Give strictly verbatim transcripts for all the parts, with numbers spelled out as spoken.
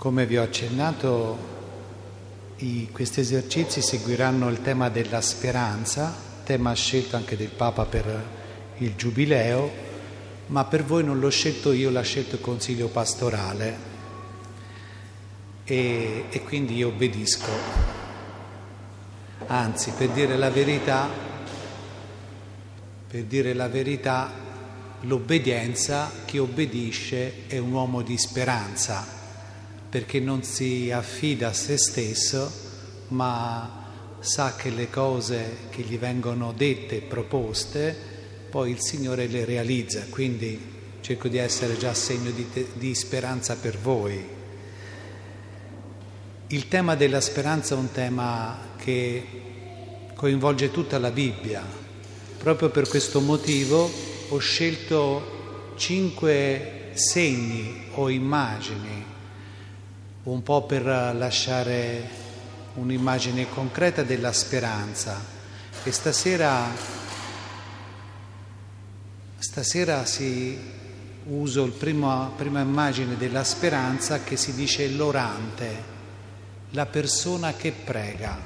Come vi ho accennato, i, questi esercizi seguiranno il tema della speranza, tema scelto anche del Papa per il Giubileo, ma per voi non l'ho scelto io, l'ha scelto il Consiglio Pastorale e, e quindi io obbedisco. Anzi, per dire la verità, per dire la verità, l'obbedienza, chi obbedisce è un uomo di speranza, perché non si affida a se stesso, ma sa che le cose che gli vengono dette e proposte, poi il Signore le realizza. Quindi cerco di essere già segno di, te, di speranza per voi. Il tema della speranza è un tema che coinvolge tutta la Bibbia. Proprio per questo motivo ho scelto cinque segni o immagini, un po' per lasciare un'immagine concreta della speranza. E stasera, stasera si uso il primo, prima immagine della speranza, che si dice l'orante, la persona che prega.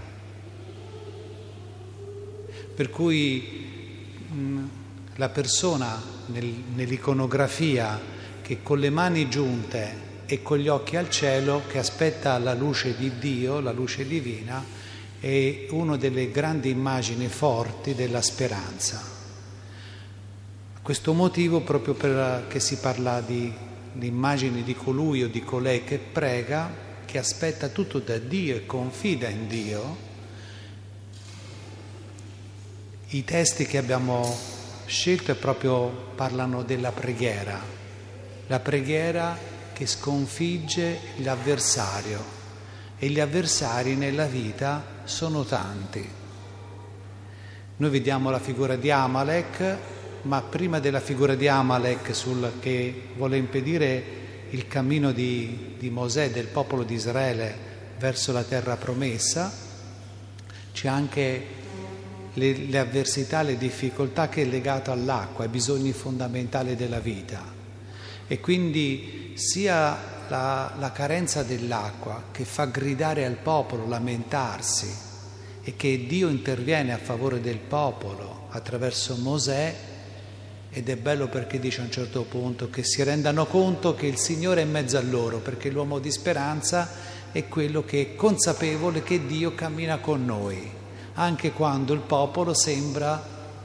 Per cui mh, la persona nel, nell'iconografia che con le mani giunte e con gli occhi al cielo, che aspetta la luce di Dio, la luce divina, è una delle grandi immagini forti della speranza. A questo motivo, proprio perché si parla di l'immagine di colui o di colei che prega, che aspetta tutto da Dio e confida in Dio, i testi che abbiamo scelto proprio parlano della preghiera, la preghiera che sconfigge l'avversario, e gli avversari nella vita sono tanti. Noi vediamo la figura di Amalek, ma prima della figura di Amalek sul che vuole impedire il cammino di, di Mosè, del popolo di Israele verso la terra promessa, c'è anche le, le avversità, le difficoltà che è legato all'acqua, ai bisogni fondamentali della vita. E quindi sia la, la carenza dell'acqua, che fa gridare al popolo, lamentarsi, e che Dio interviene a favore del popolo attraverso Mosè, ed è bello perché dice a un certo punto che si rendano conto che il Signore è in mezzo a loro, perché l'uomo di speranza è quello che è consapevole che Dio cammina con noi, anche quando il popolo sembra,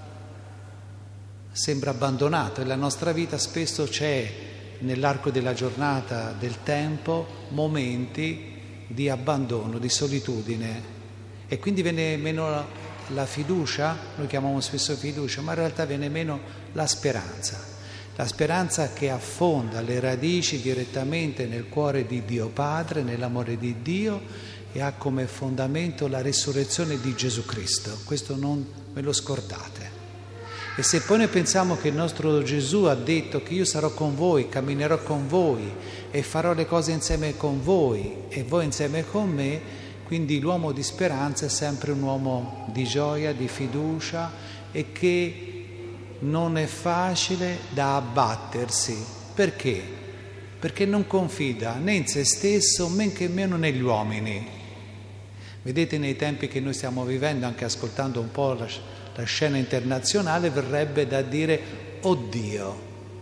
sembra abbandonato. E la nostra vita spesso c'è, nell'arco della giornata, del tempo, momenti di abbandono, di solitudine, e quindi viene meno la fiducia, noi chiamiamo spesso fiducia, ma in realtà viene meno la speranza, la speranza che affonda le radici direttamente nel cuore di Dio Padre, nell'amore di Dio, e ha come fondamento la risurrezione di Gesù Cristo. Questo non me lo scordate. E se poi noi pensiamo che il nostro Gesù ha detto che io sarò con voi, camminerò con voi e farò le cose insieme con voi e voi insieme con me, quindi l'uomo di speranza è sempre un uomo di gioia, di fiducia, e che non è facile da abbattersi. Perché? Perché non confida né in se stesso, men che meno negli uomini. Vedete, nei tempi che noi stiamo vivendo, anche ascoltando un po' la La scena internazionale, verrebbe da dire oddio.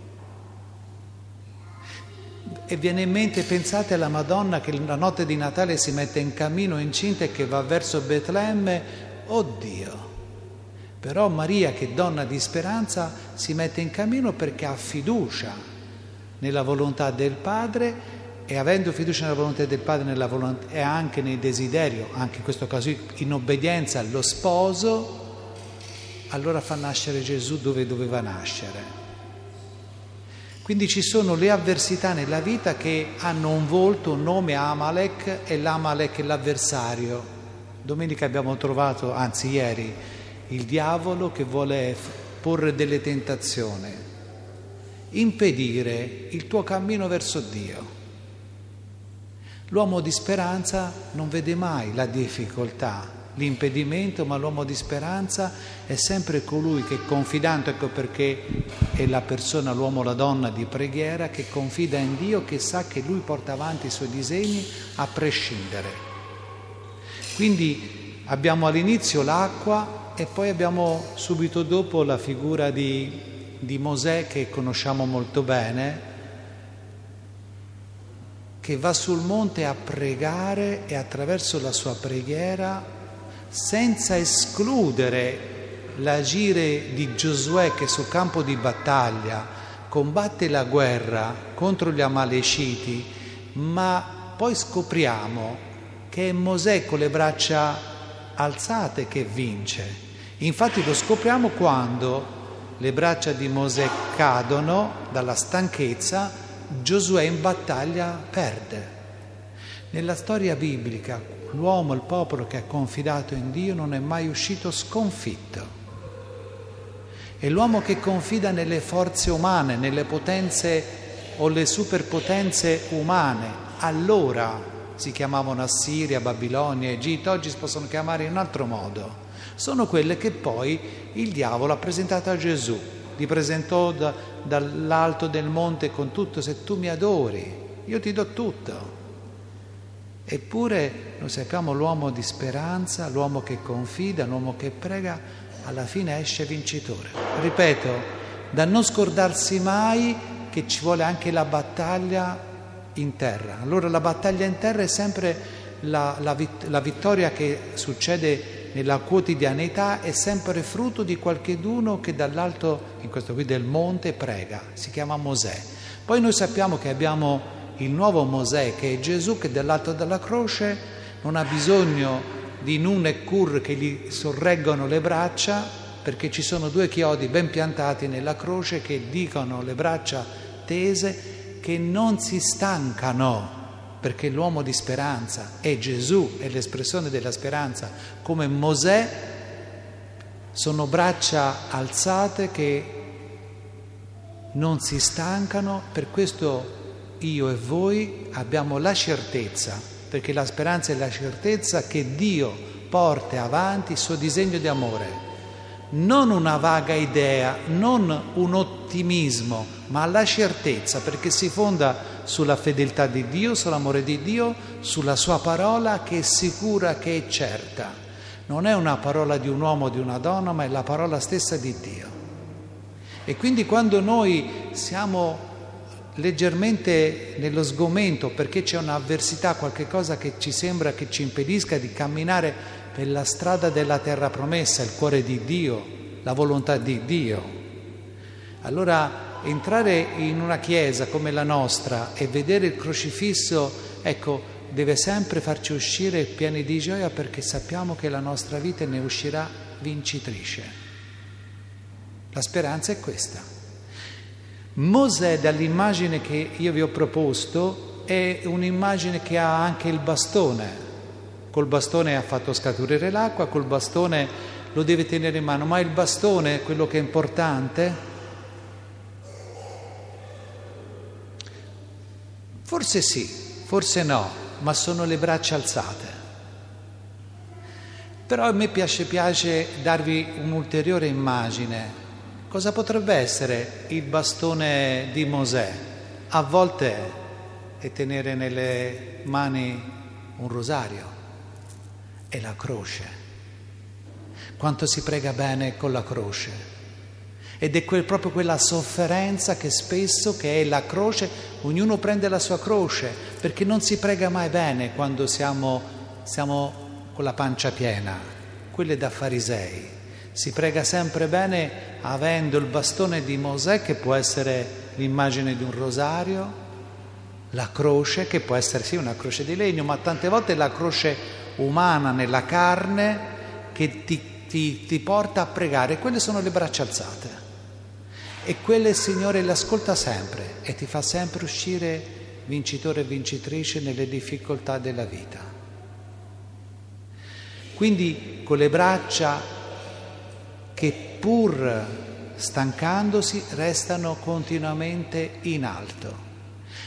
E viene in mente, pensate alla Madonna che la notte di Natale si mette in cammino incinta e che va verso Betlemme, oddio. Però Maria, che donna di speranza, si mette in cammino perché ha fiducia nella volontà del Padre, e avendo fiducia nella volontà del Padre nella volontà, e anche nel desiderio, anche in questo caso in obbedienza allo sposo, allora fa nascere Gesù dove doveva nascere. Quindi ci sono le avversità nella vita che hanno un volto, un nome, Amalek, e l'Amalek è l'avversario. Domenica abbiamo trovato, anzi ieri, il diavolo che vuole porre delle tentazioni, impedire il tuo cammino verso Dio. L'uomo di speranza non vede mai la difficoltà, l'impedimento, ma l'uomo di speranza è sempre colui che confidando, ecco perché è la persona, l'uomo o la donna di preghiera, che confida in Dio, che sa che Lui porta avanti i suoi disegni a prescindere. Quindi abbiamo all'inizio l'acqua e poi abbiamo subito dopo la figura di, di Mosè, che conosciamo molto bene, che va sul monte a pregare e attraverso la sua preghiera, senza escludere l'agire di Giosuè che sul campo di battaglia combatte la guerra contro gli Amaleciti, ma poi scopriamo che è Mosè con le braccia alzate che vince. Infatti lo scopriamo quando le braccia di Mosè cadono dalla stanchezza, Giosuè in battaglia perde. Nella storia biblica l'uomo, il popolo che ha confidato in Dio non è mai uscito sconfitto. E l'uomo che confida nelle forze umane, nelle potenze o le superpotenze umane, allora si chiamavano Assiria, Babilonia, Egitto, oggi si possono chiamare in un altro modo. Sono quelle che poi il diavolo ha presentato a Gesù. Li presentò da, dall'alto del monte con tutto: se tu mi adori, io ti do tutto. Eppure noi sappiamo l'uomo di speranza, l'uomo che confida, l'uomo che prega, alla fine esce vincitore. Ripeto, da non scordarsi mai che ci vuole anche la battaglia in terra. Allora la battaglia in terra è sempre la, la, la vittoria che succede nella quotidianità, è sempre frutto di qualcheduno che dall'alto, in questo qui del monte, prega. Si chiama Mosè. Poi noi sappiamo che abbiamo il nuovo Mosè, che è Gesù, che dall'alto della croce non ha bisogno di Nun e Cur che gli sorreggono le braccia, perché ci sono due chiodi ben piantati nella croce che dicono, le braccia tese, che non si stancano, perché l'uomo di speranza è Gesù, è l'espressione della speranza, come Mosè, sono braccia alzate che non si stancano. Per questo io e voi abbiamo la certezza, perché la speranza è la certezza che Dio porta avanti il suo disegno di amore. Non una vaga idea, non un ottimismo, ma la certezza, perché si fonda sulla fedeltà di Dio, sull'amore di Dio, sulla sua parola che è sicura, che è certa. Non è una parola di un uomo o di una donna, ma è la parola stessa di Dio. E quindi quando noi siamo leggermente nello sgomento perché c'è un'avversità, qualche cosa che ci sembra che ci impedisca di camminare per la strada della terra promessa, il cuore di Dio, la volontà di Dio, allora entrare in una chiesa come la nostra e vedere il crocifisso, ecco, deve sempre farci uscire pieni di gioia, perché sappiamo che la nostra vita ne uscirà vincitrice. La speranza è questa. Mosè, dall'immagine che io vi ho proposto, è un'immagine che ha anche il bastone. Col bastone ha fatto scaturire l'acqua, col bastone lo deve tenere in mano, ma il bastone, quello che è importante, forse sì, forse no, ma sono le braccia alzate. Però a me piace, piace darvi un'ulteriore immagine. Cosa potrebbe essere il bastone di Mosè? A volte è tenere nelle mani un rosario, è la croce. Quanto si prega bene con la croce. Ed è quel, proprio quella sofferenza che spesso, che è la croce, ognuno prende la sua croce, perché non si prega mai bene quando siamo, siamo con la pancia piena, quelle da farisei. Si prega sempre bene avendo il bastone di Mosè, che può essere l'immagine di un rosario, la croce, che può essere sì una croce di legno, ma tante volte la croce umana nella carne che ti, ti, ti porta a pregare. Quelle sono le braccia alzate. E quelle il Signore le ascolta sempre e ti fa sempre uscire vincitore e vincitrice nelle difficoltà della vita. Quindi con le braccia che pur stancandosi restano continuamente in alto.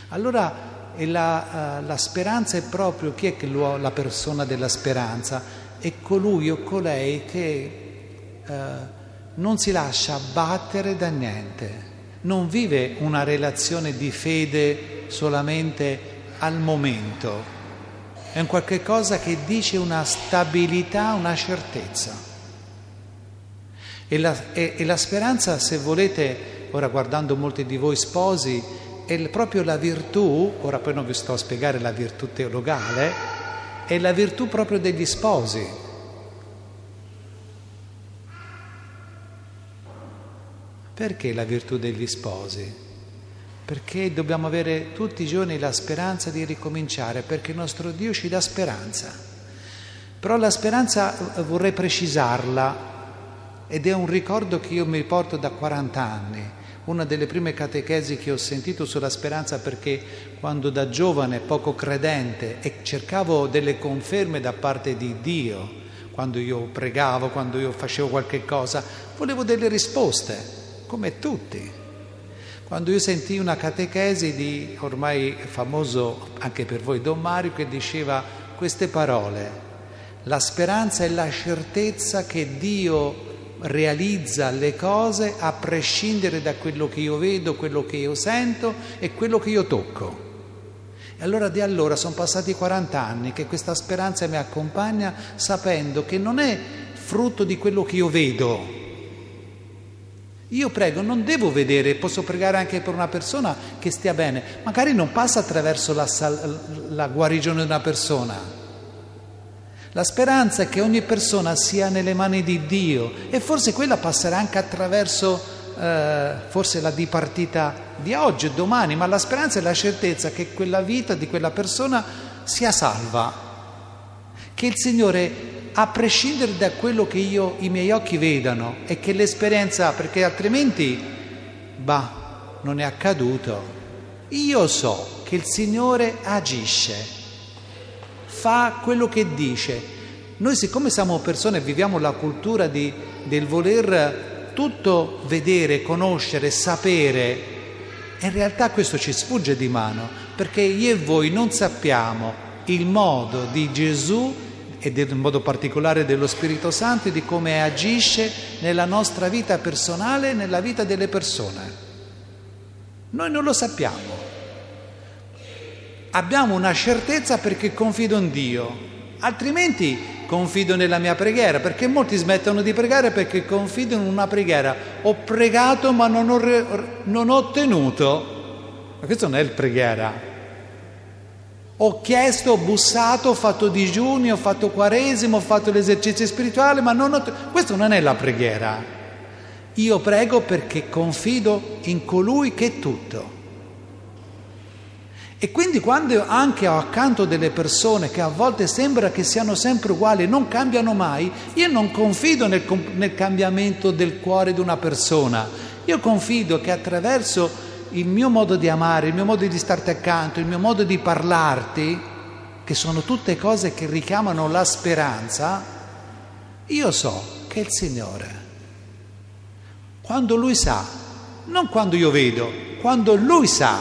Allora la, la speranza è proprio, chi è che la persona della speranza? è colui o colei che eh, non si lascia abbattere da niente, non vive una relazione di fede solamente al momento, è un qualche cosa che dice una stabilità, una certezza. E la, e, e la speranza, se volete, ora guardando molti di voi sposi, è proprio la virtù, ora poi non vi sto a spiegare la virtù teologale, è la virtù proprio degli sposi. Perché la virtù degli sposi? Perché dobbiamo avere tutti i giorni la speranza di ricominciare, perché il nostro Dio ci dà speranza. Però la speranza vorrei precisarla, ed è un ricordo che io mi porto da quaranta anni. Una delle prime catechesi che ho sentito sulla speranza, perché quando da giovane poco credente e cercavo delle conferme da parte di Dio, quando io pregavo, quando io facevo qualche cosa, volevo delle risposte, come tutti. Quando io sentii una catechesi di, ormai famoso anche per voi, Don Mario, che diceva queste parole: la speranza è la certezza che Dio realizza le cose a prescindere da quello che io vedo, quello che io sento e quello che io tocco. E allora di allora sono passati quaranta anni che questa speranza mi accompagna, sapendo che non è frutto di quello che io vedo. Io prego, non devo vedere, posso pregare anche per una persona che stia bene, magari non passa attraverso la, la guarigione di una persona. La speranza è che ogni persona sia nelle mani di Dio, e forse quella passerà anche attraverso eh, forse la dipartita di oggi e domani, ma la speranza è la certezza che quella vita di quella persona sia salva, che il Signore, a prescindere da quello che io, i miei occhi vedano, e che l'esperienza, perché altrimenti, bah, non è accaduto. Io so che il Signore agisce, fa quello che dice. Noi, siccome siamo persone e viviamo la cultura di, del voler tutto vedere, conoscere, sapere, in realtà questo ci sfugge di mano, perché io e voi non sappiamo il modo di Gesù e in modo particolare dello Spirito Santo, di come agisce nella nostra vita personale e nella vita delle persone. Noi non lo sappiamo. Abbiamo una certezza perché confido in Dio, altrimenti confido nella mia preghiera, perché molti smettono di pregare perché confidano in una preghiera. Ho pregato ma non ho, non ho ottenuto. Ma questo non è il preghiera. Ho chiesto, ho bussato, ho fatto digiuni, ho fatto quaresimo, ho fatto l'esercizio spirituale, ma non ho... Questo non è la preghiera. Io prego perché confido in colui che è tutto. E quindi quando anche ho accanto delle persone che a volte sembra che siano sempre uguali e non cambiano mai, io non confido nel, nel cambiamento del cuore di una persona. Io confido che attraverso il mio modo di amare, il mio modo di starti accanto, il mio modo di parlarti, che sono tutte cose che richiamano la speranza, io so che il Signore, quando Lui sa, non quando io vedo, quando Lui sa,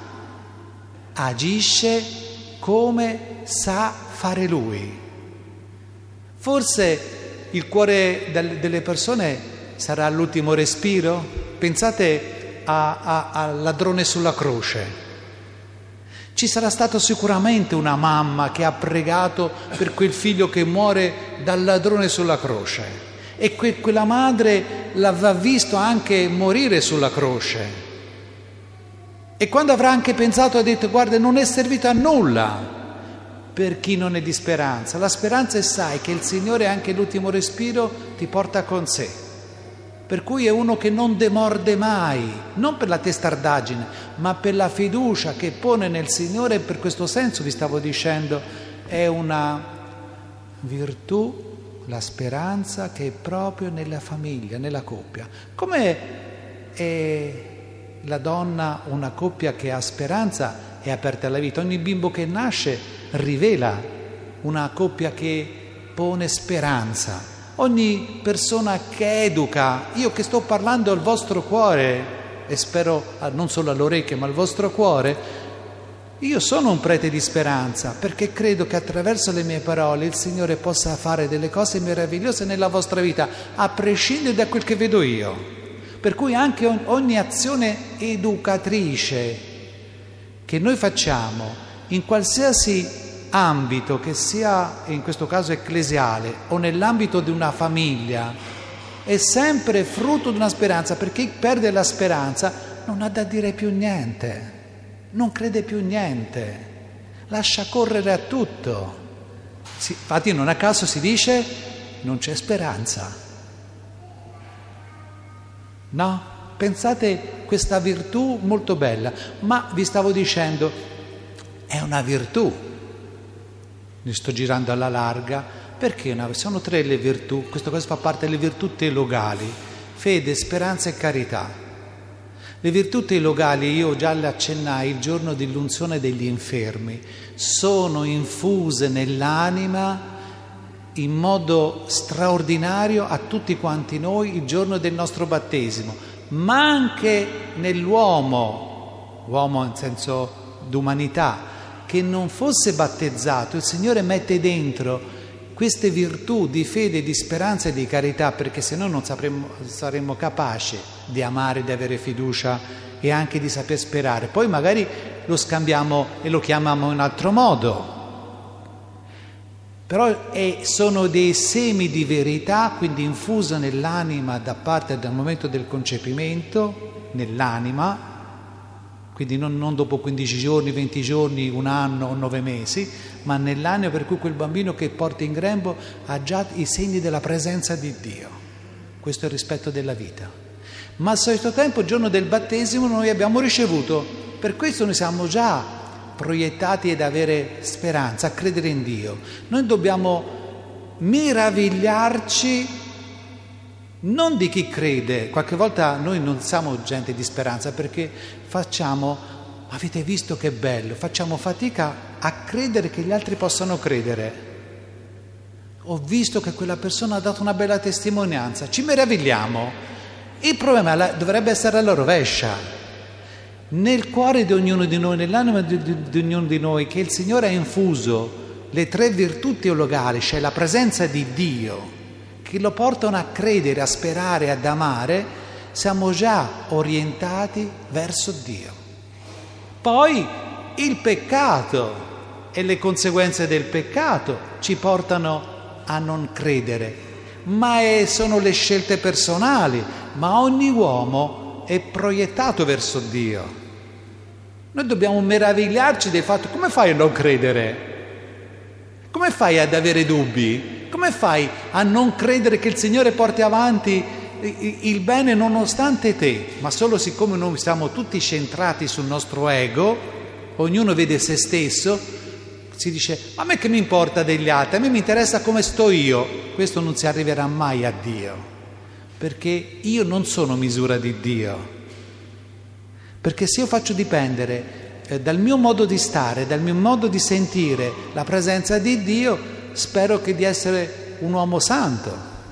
agisce come sa fare Lui. Forse il cuore delle persone sarà all'ultimo respiro. Pensate al ladrone sulla croce. Ci sarà stata sicuramente una mamma che ha pregato per quel figlio che muore dal ladrone sulla croce, e que- quella madre l'aveva visto anche morire sulla croce, e quando avrà anche pensato ha detto: guarda, non è servito a nulla per chi non è di speranza. La speranza è, sai, che il Signore anche l'ultimo respiro ti porta con sé. Per cui è uno che non demorde mai, non per la testardaggine, ma per la fiducia che pone nel Signore. E per questo senso vi stavo dicendo, è una virtù, la speranza, che è proprio nella famiglia, nella coppia. Come è la donna una coppia che ha speranza, è aperta alla vita. Ogni bimbo che nasce rivela una coppia che pone speranza. Ogni persona che educa, io che sto parlando al vostro cuore, e spero non solo all'orecchio ma al vostro cuore, Io sono un prete di speranza perché credo che attraverso le mie parole il Signore possa fare delle cose meravigliose nella vostra vita, a prescindere da quel che vedo io. Per cui anche ogni azione educatrice che noi facciamo in qualsiasi ambito, che sia in questo caso ecclesiale o nell'ambito di una famiglia, è sempre frutto di una speranza, perché chi perde la speranza non ha da dire più niente. Non crede più niente, lascia correre a tutto. Si, infatti non a caso si dice non c'è speranza. No? Pensate questa virtù molto bella, ma vi stavo dicendo, è una virtù. Mi sto girando alla larga, perché una, sono tre le virtù, questo cosa fa parte delle virtù teologali, fede, speranza e carità. Le virtù teologali, io già le accennai il giorno dell'unzione degli infermi, sono infuse nell'anima in modo straordinario a tutti quanti noi il giorno del nostro battesimo, ma anche nell'uomo, uomo in senso d'umanità, che non fosse battezzato, il Signore mette dentro queste virtù di fede, di speranza e di carità, perché se no non sapremmo, saremmo capaci di amare, di avere fiducia e anche di saper sperare. Poi magari lo scambiamo e lo chiamiamo in un altro modo. Però è, sono dei semi di verità, quindi infusa nell'anima da parte del momento del concepimento, nell'anima, quindi non, non dopo quindici giorni, venti giorni, un anno o nove mesi, ma nell'anima, per cui quel bambino che porta in grembo ha già i segni della presenza di Dio. Questo è il rispetto della vita. Ma al solito tempo, il giorno del battesimo, noi abbiamo ricevuto, per questo noi siamo già proiettati ad avere speranza, a credere in Dio. Noi dobbiamo meravigliarci non di chi crede. Qualche volta noi non siamo gente di speranza perché facciamo, avete visto che bello, facciamo fatica a credere che gli altri possano credere. Ho visto che quella persona ha dato una bella testimonianza, ci meravigliamo. Il problema dovrebbe essere alla rovescia. Nel cuore di ognuno di noi, nell'anima di, di, di ognuno di noi, che il Signore ha infuso le tre virtù teologali, cioè la presenza di Dio, che lo portano a credere, a sperare, ad amare, siamo già orientati verso Dio. Poi il peccato e le conseguenze del peccato ci portano a non credere, ma è, sono le scelte personali, ma ogni uomo è proiettato verso Dio. Noi dobbiamo meravigliarci del fatto: come fai a non credere? Come fai ad avere dubbi? Come fai a non credere che il Signore porti avanti il bene nonostante te? Ma solo siccome noi siamo tutti centrati sul nostro ego, ognuno vede se stesso, si dice: ma a me che mi importa degli altri? A me mi interessa come sto io. Questo non si arriverà mai a Dio, perché io non sono misura di Dio. Perché se io faccio dipendere eh, dal mio modo di stare, dal mio modo di sentire la presenza di Dio, spero che di essere un uomo santo,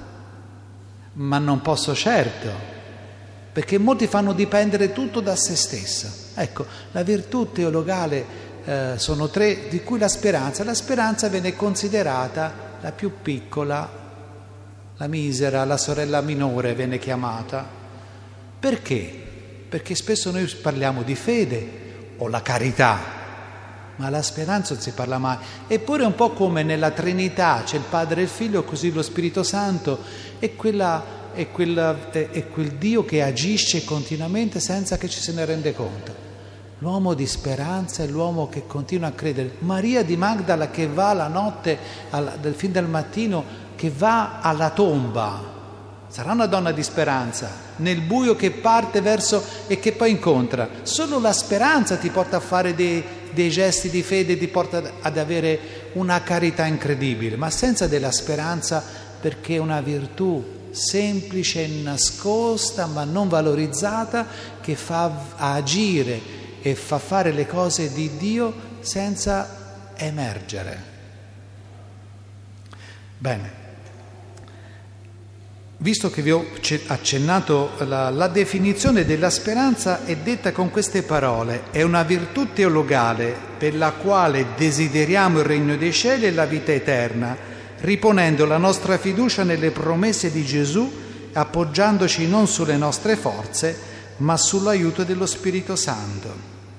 ma non posso certo, perché molti fanno dipendere tutto da se stesso. Ecco, la virtù teologale eh, sono tre, di cui la speranza. La speranza viene considerata la più piccola, la misera, la sorella minore viene chiamata. Perché? Perché spesso noi parliamo di fede o la carità, ma la speranza non si parla mai. Eppure è un po' come nella Trinità, c'è il Padre e il Figlio, così lo Spirito Santo, è, quella, è, quella, è, è quel Dio che agisce continuamente senza che ci se ne rende conto. L'uomo di speranza è l'uomo che continua a credere. Maria di Magdala che va la notte, al, del fin del mattino, che va alla tomba, sarà una donna di speranza, nel buio che parte verso e che poi incontra. Solo la speranza ti porta a fare dei, dei gesti di fede, ti porta ad avere una carità incredibile, ma senza della speranza, perché è una virtù semplice e nascosta ma non valorizzata, che fa agire e fa fare le cose di Dio senza emergere. Bene. visto che vi ho accennato la, la definizione della speranza è detta con queste parole: è una virtù teologale per la quale desideriamo il regno dei cieli e la vita eterna, riponendo la nostra fiducia nelle promesse di Gesù, appoggiandoci non sulle nostre forze, ma sull'aiuto dello Spirito Santo.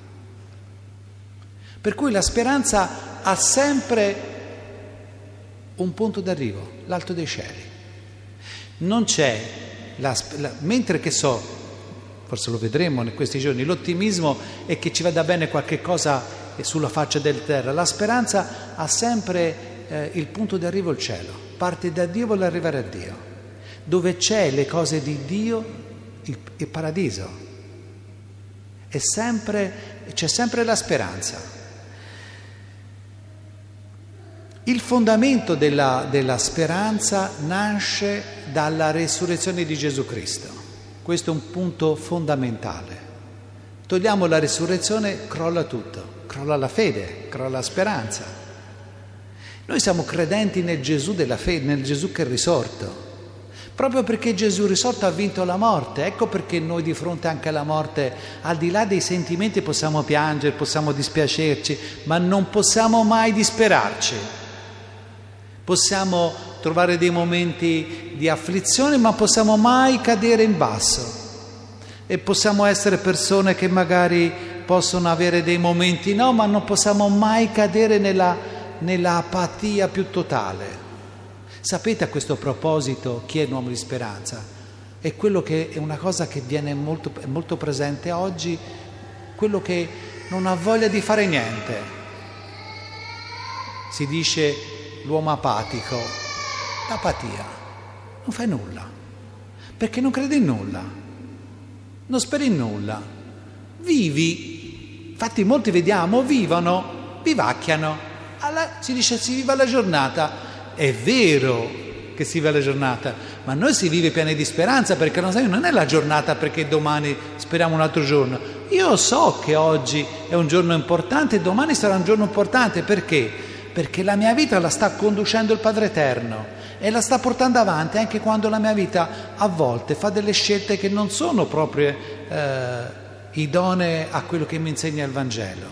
Per cui la speranza ha sempre un punto d'arrivo, l'alto dei cieli. Non c'è, la, la, mentre che so, forse lo vedremo in questi giorni, l'ottimismo è che ci vada bene qualche cosa sulla faccia della terra. La speranza ha sempre eh, il punto d'arrivo il cielo, parte da Dio, vuole arrivare a Dio. Dove c'è le cose di Dio, il, il paradiso. È sempre, c'è sempre la speranza. Il fondamento della, della speranza nasce dalla resurrezione di Gesù Cristo. Questo è un punto fondamentale. Togliamo la resurrezione, crolla tutto, crolla la fede, crolla la speranza. Noi siamo credenti nel Gesù della fede, nel Gesù che è risorto. Proprio perché Gesù risorto ha vinto la morte, ecco perché noi di fronte anche alla morte, al di là dei sentimenti, possiamo piangere, possiamo dispiacerci, ma non possiamo mai disperarci. Possiamo trovare dei momenti di afflizione, ma possiamo mai cadere in basso. E possiamo essere persone che magari possono avere dei momenti no, ma non possiamo mai cadere nella, nella apatia più totale. Sapete a questo proposito chi è un uomo di speranza? È quello che è una cosa che viene molto, molto presente oggi, quello che non ha voglia di fare niente. Si dice l'uomo apatico, l'apatia, non fai nulla, perché non credi in nulla, non speri in nulla, vivi. Infatti molti vediamo, vivono, vivacchiano, alla, si dice si vive la giornata, è vero che si vive la giornata, ma noi si vive pieni di speranza, perché non, sai, non è la giornata perché domani speriamo un altro giorno. Io so che oggi è un giorno importante e domani sarà un giorno importante, perché? Perché la mia vita la sta conducendo il Padre Eterno e la sta portando avanti anche quando la mia vita a volte fa delle scelte che non sono proprio eh, idonee a quello che mi insegna il Vangelo.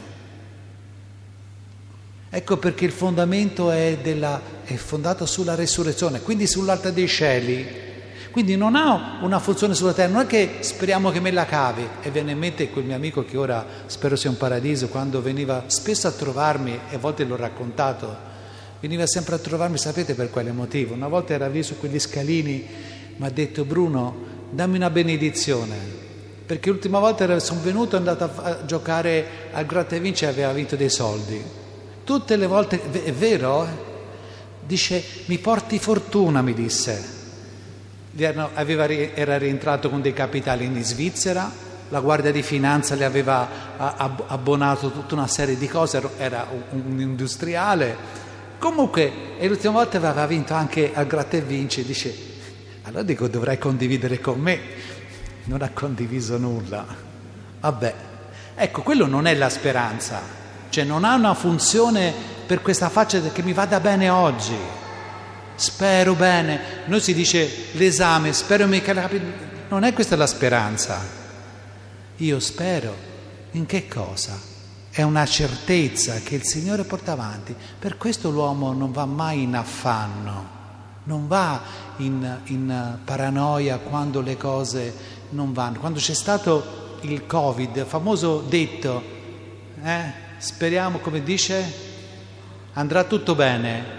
Ecco perché il fondamento è, della, è fondato sulla resurrezione, quindi sull'alta dei cieli. Quindi non ha una funzione sulla terra, non è che speriamo che me la cavi. E viene in mente quel mio amico che ora spero sia un paradiso, quando veniva spesso a trovarmi, e a volte l'ho raccontato, veniva sempre a trovarmi, sapete per quale motivo? Una volta era lì su quegli scalini, mi ha detto: Bruno, dammi una benedizione, perché l'ultima volta sono venuto e è andato a giocare al gratta e vinci e aveva vinto dei soldi. Tutte le volte, è vero? Dice: mi porti fortuna, mi disse. Aveva, era rientrato con dei capitali in Svizzera, la Guardia di Finanza le aveva abbonato tutta una serie di cose, era un industriale. Comunque, e l'ultima volta aveva vinto anche al gratta e vinci. Dice: allora dico, dovrai condividere con me. Non ha condiviso nulla. Vabbè, ecco, quello non è la speranza, cioè non ha una funzione per questa faccia che mi vada bene oggi. Spero bene, noi si dice l'esame, spero mi capi. Non è questa la speranza. Io spero in che cosa? È una certezza che il Signore porta avanti. Per questo l'uomo non va mai in affanno, non va in, in paranoia quando le cose non vanno. Quando c'è stato il Covid, il famoso detto, eh, speriamo, come dice, andrà tutto bene.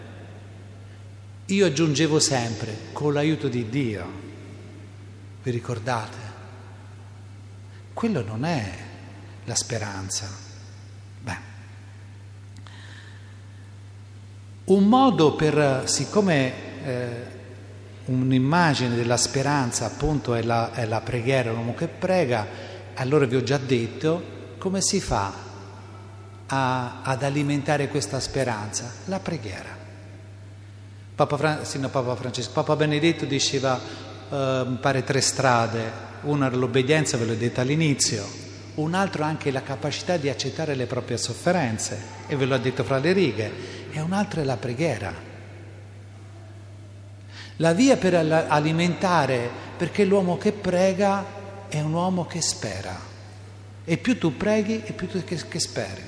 Io aggiungevo sempre, con l'aiuto di Dio. Vi ricordate? Quello non è la speranza. Beh, un modo per, siccome eh, un'immagine della speranza appunto è la, è la preghiera, l'uomo che prega, allora vi ho già detto come si fa a, ad alimentare questa speranza? La preghiera. Papa, Fran- sì, no, Papa Francesco, Papa Benedetto diceva, eh, mi pare, tre strade. Una era l'obbedienza, ve l'ho detta all'inizio, un altro anche la capacità di accettare le proprie sofferenze, e ve l'ho detto fra le righe, e un altro è la preghiera. La via per alimentare, perché l'uomo che prega è un uomo che spera. E più tu preghi, e più tu che, che speri.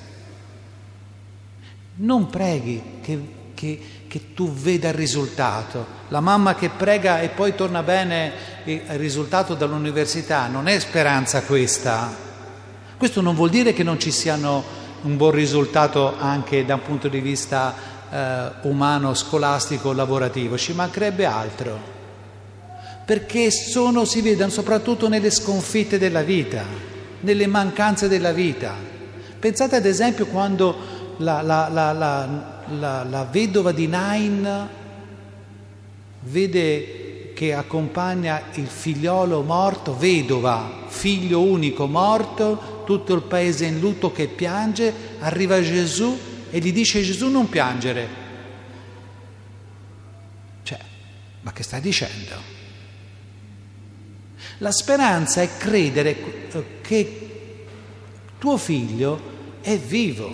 Non preghi che, che, che tu veda il risultato. La mamma che prega e poi torna bene il risultato dall'università, non è speranza questa. Questo non vuol dire che non ci siano un buon risultato anche da un punto di vista eh, umano, scolastico, lavorativo, ci mancherebbe altro, perché sono, si vedono soprattutto nelle sconfitte della vita, nelle mancanze della vita. Pensate ad esempio quando la, la, la, la, la, la vedova di Nain vede che accompagna il figliolo morto, vedova, figlio unico morto, tutto il paese in lutto che piange, arriva Gesù e gli dice: Gesù, non piangere. Cioè, ma che stai dicendo? La speranza è credere che tuo figlio è vivo.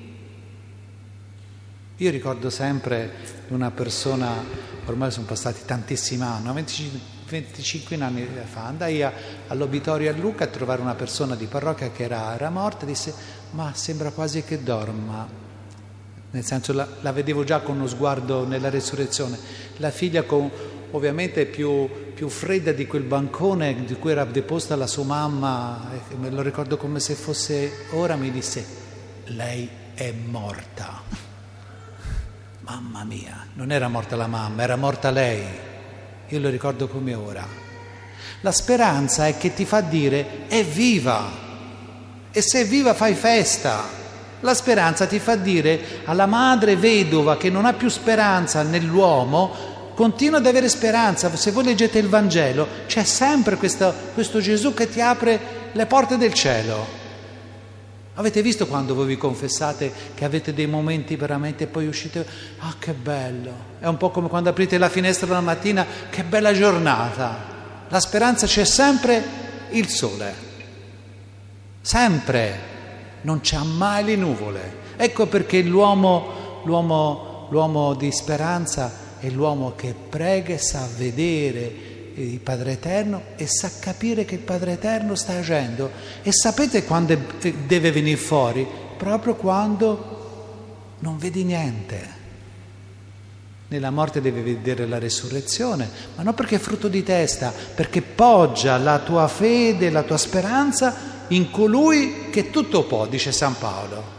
Io ricordo sempre una persona, ormai sono passati tantissimi anni, venticinque anni fa, andai a, all'obitorio a Lucca a trovare una persona di parrocchia che era, era morta, e disse: ma sembra quasi che dorma, nel senso la, la vedevo già con uno sguardo nella resurrezione, la figlia con, ovviamente più, più fredda di quel bancone di cui era deposta la sua mamma, e me lo ricordo come se fosse ora, mi disse: lei è morta. Mamma mia, non era morta la mamma, era morta lei. Io lo ricordo come ora. La speranza è che ti fa dire: è viva, e se è viva fai festa. La speranza ti fa dire alla madre vedova che non ha più speranza nell'uomo: continua ad avere speranza. Se voi leggete il Vangelo c'è sempre questo, questo Gesù che ti apre le porte del cielo. Avete visto quando voi vi confessate che avete dei momenti veramente e poi uscite: ah, che bello! È un po' come quando aprite la finestra la mattina: che bella giornata! La speranza, c'è sempre il sole, sempre, non c'ha mai le nuvole. Ecco perché l'uomo, l'uomo, l'uomo di speranza è l'uomo che prega e sa vedere il Padre Eterno e sa capire che il Padre Eterno sta agendo. E sapete quando deve venire fuori? Proprio quando non vedi niente. Nella morte devi vedere la resurrezione, ma non perché è frutto di testa, perché poggia la tua fede, la tua speranza in colui che tutto può, dice San Paolo.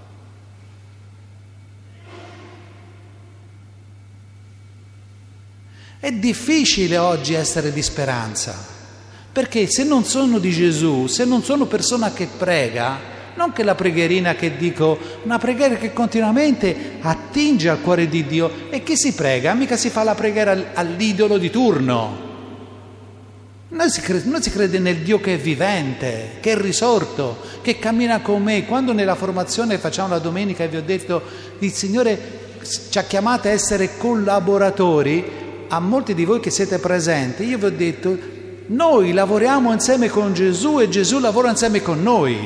È difficile oggi essere di speranza, perché se non sono di Gesù, se non sono persona che prega, non che la preghierina che dico, una preghiera che continuamente attinge al cuore di Dio. E chi si prega? Mica si fa la preghiera all'idolo di turno. Noi si, crede, noi si crede nel Dio che è vivente, che è risorto, che cammina con me. Quando nella formazione facciamo la domenica e vi ho detto il Signore ci ha chiamato a essere collaboratori, a molti di voi che siete presenti, io vi ho detto: noi lavoriamo insieme con Gesù e Gesù lavora insieme con noi.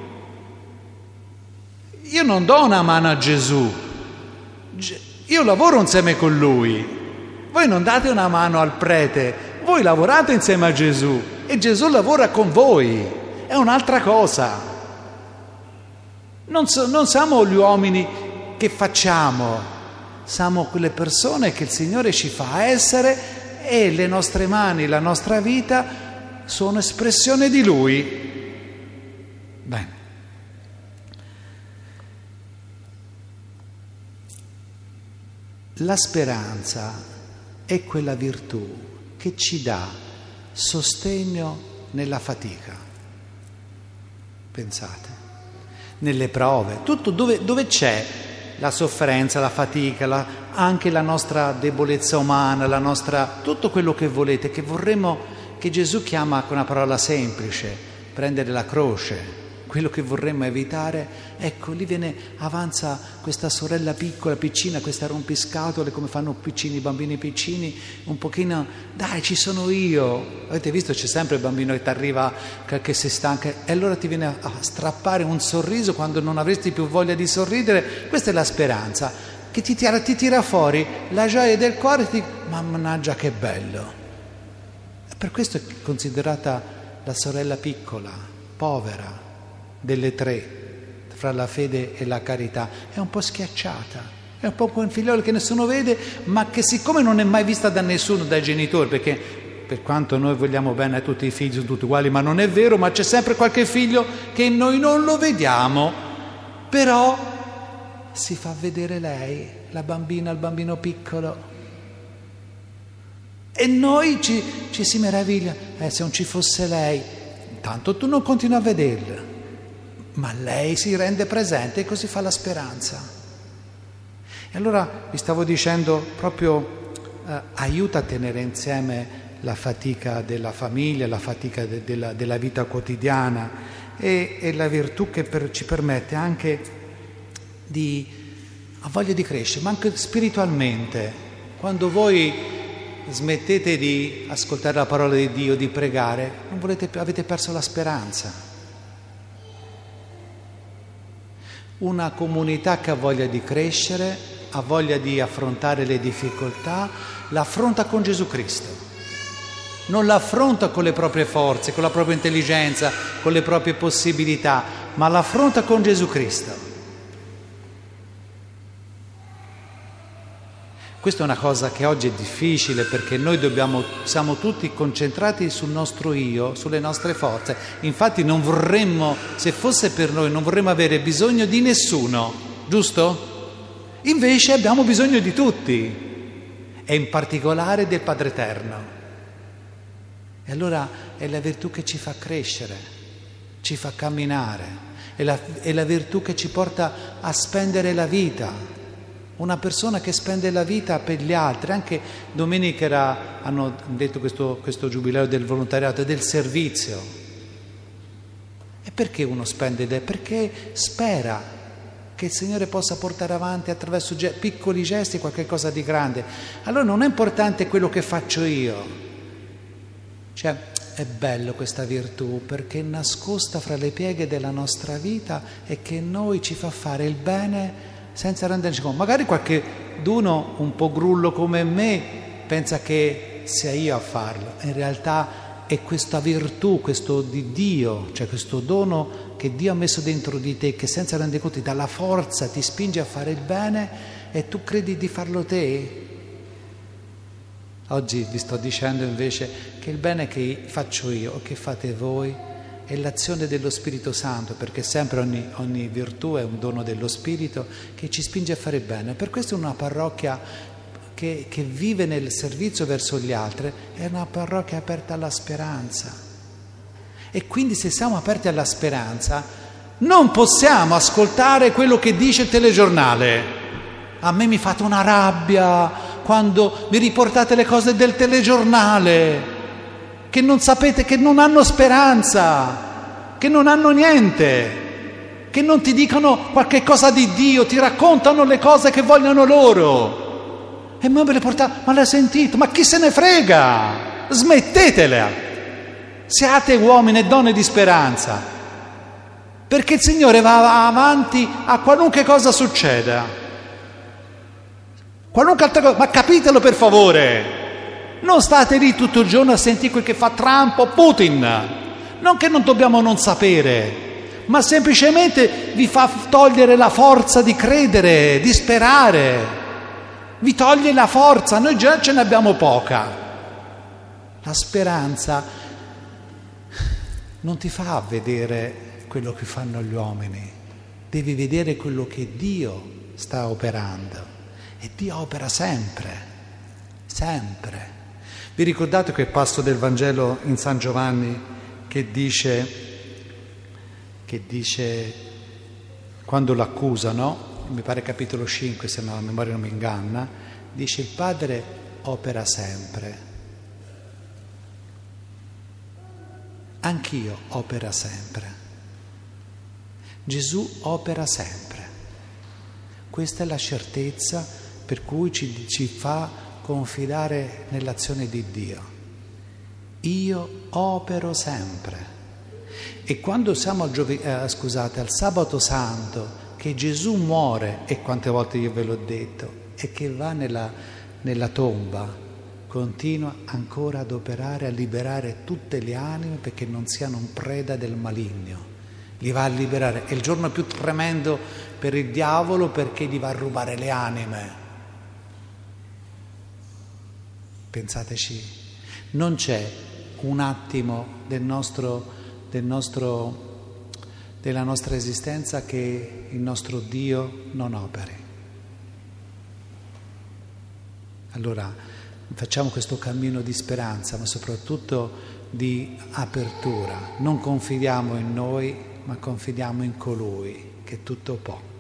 Io non do una mano a Gesù, io lavoro insieme con Lui. Voi non date una mano al prete, voi lavorate insieme a Gesù e Gesù lavora con voi. È un'altra cosa. Non, so, non siamo gli uomini che facciamo, siamo quelle persone che il Signore ci fa essere, e le nostre mani, la nostra vita sono espressione di Lui. Bene. La speranza è quella virtù che ci dà sostegno nella fatica. Pensate, nelle prove, tutto dove, dove c'è la sofferenza, la fatica, la, anche la nostra debolezza umana, la nostra, tutto quello che volete, che vorremmo, che Gesù chiama con una parola semplice, prendere la croce, quello che vorremmo evitare. Ecco, lì viene, avanza questa sorella piccola, piccina, questa rompiscatole, come fanno piccini, bambini piccini, un pochino, dai, ci sono io. Avete visto, c'è sempre il bambino che ti arriva, che, che si stanca, e allora ti viene a strappare un sorriso quando non avresti più voglia di sorridere. Questa è la speranza, che ti tira, ti tira fuori la gioia del cuore, ti mannaggia che bello. E per questo è considerata la sorella piccola, povera, delle tre, fra la fede e la carità. È un po' schiacciata, è un po' quel figliolo che nessuno vede, ma che siccome non è mai vista da nessuno, dai genitori, perché per quanto noi vogliamo bene a tutti i figli, sono tutti uguali, ma non è vero, ma c'è sempre qualche figlio che noi non lo vediamo, però si fa vedere lei, la bambina, il bambino piccolo, e noi ci, ci si meraviglia, eh, se non ci fosse lei, intanto tu non continui a vederla, ma lei si rende presente e così fa la speranza. E allora vi stavo dicendo proprio eh, aiuta a tenere insieme la fatica della famiglia, la fatica de, della, della vita quotidiana e, e la virtù che per, ci permette anche di ha voglia di crescere, ma anche spiritualmente. Quando voi smettete di ascoltare la parola di Dio, di pregare, non volete, avete perso la speranza. Una comunità che ha voglia di crescere, ha voglia di affrontare le difficoltà, l'affronta con Gesù Cristo. Non l'affronta con le proprie forze, con la propria intelligenza, con le proprie possibilità, ma l'affronta con Gesù Cristo. Questa è una cosa che oggi è difficile perché noi dobbiamo, siamo tutti concentrati sul nostro io, sulle nostre forze. Infatti non vorremmo, se fosse per noi, non vorremmo avere bisogno di nessuno, giusto? Invece abbiamo bisogno di tutti e in particolare del Padre Eterno. E allora è la virtù che ci fa crescere, ci fa camminare, è la, è la virtù che ci porta a spendere la vita. Una persona che spende la vita per gli altri, anche domenica era, hanno detto questo, questo giubileo del volontariato e del servizio. E perché uno spende? Perché spera che il Signore possa portare avanti attraverso ge- piccoli gesti qualche cosa di grande. Allora non è importante quello che faccio io. Cioè, è bello questa virtù perché è nascosta fra le pieghe della nostra vita e che noi ci fa fare il bene senza renderci conto. Magari qualcuno un po' grullo come me pensa che sia io a farlo, in realtà è questa virtù, questo di Dio, cioè questo dono che Dio ha messo dentro di te, che senza rendere conto ti dà la forza, ti spinge a fare il bene e tu credi di farlo te. Oggi vi sto dicendo invece che il bene che faccio io o che fate voi è l'azione dello Spirito Santo, perché sempre ogni, ogni virtù è un dono dello Spirito che ci spinge a fare bene. Per questo è una parrocchia che, che vive nel servizio verso gli altri, è una parrocchia aperta alla speranza. E quindi se siamo aperti alla speranza non possiamo ascoltare quello che dice il telegiornale. A me mi fate una rabbia quando mi riportate le cose del telegiornale, che non sapete, che non hanno speranza, che non hanno niente, che non ti dicono qualche cosa di Dio, ti raccontano le cose che vogliono loro. E me le portate, ma l'hai sentito? Ma chi se ne frega? Smettetela! Siate uomini e donne di speranza, perché il Signore va avanti a qualunque cosa succeda. Qualunque altra cosa, ma capitelo per favore! Non state lì tutto il giorno a sentire quel che fa Trump o Putin. Non che non dobbiamo non sapere, ma semplicemente vi fa togliere la forza di credere, di sperare. Vi toglie la forza, noi già ce ne abbiamo poca. La speranza non ti fa vedere quello che fanno gli uomini, devi vedere quello che Dio sta operando. E Dio opera sempre, sempre. Vi ricordate quel passo del Vangelo in San Giovanni che dice, che dice quando l'accusano, mi pare capitolo cinque se la memoria non mi inganna, dice il Padre opera sempre, anch'io opera sempre, Gesù opera sempre. Questa è la certezza per cui ci, ci fa confidare nell'azione di Dio. Io opero sempre. E quando siamo al, giovi- eh, scusate, al sabato santo, che Gesù muore, e quante volte io ve l'ho detto, e che va nella, nella tomba, continua ancora ad operare, a liberare tutte le anime perché non siano in preda del maligno. Li va a liberare. È il giorno più tremendo per il diavolo perché gli va a rubare le anime. Pensateci, non c'è un attimo del nostro, del nostro, della nostra esistenza che il nostro Dio non operi. Allora facciamo questo cammino di speranza, ma soprattutto di apertura. Non confidiamo in noi, ma confidiamo in colui che tutto può.